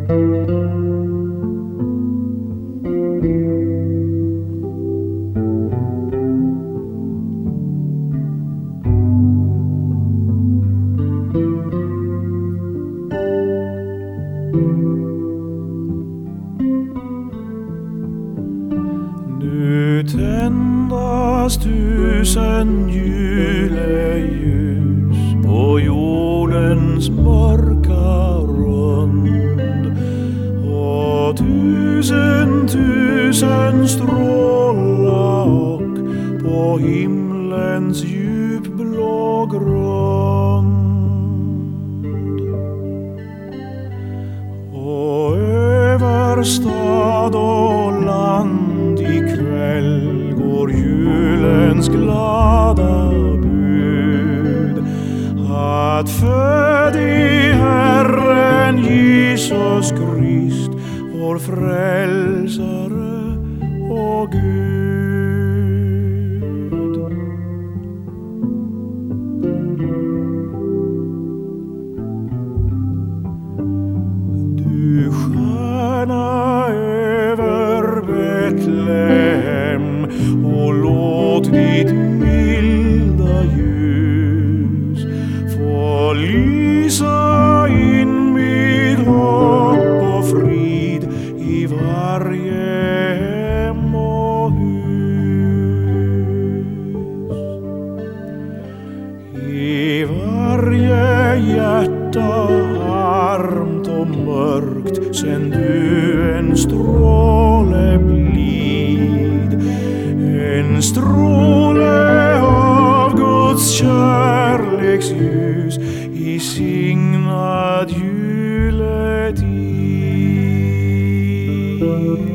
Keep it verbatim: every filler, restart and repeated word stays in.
Nu tändas tusen juleljus på jordens mörka rund, och tusen tusen strålar och på himlens djupblå grund. Och över stad och land ikväll går julens glada bud, att född i Herren Jesus Krist, vår frälsare och Gud. Du stjärna över Betlehem, och låt ditt milda ljus få lysa in med hopp och frid i varje hem och hus. I varje hjärta armt och mörkt sänd du en stråle blid, en stråle av Guds kärleksljus i signad juletid.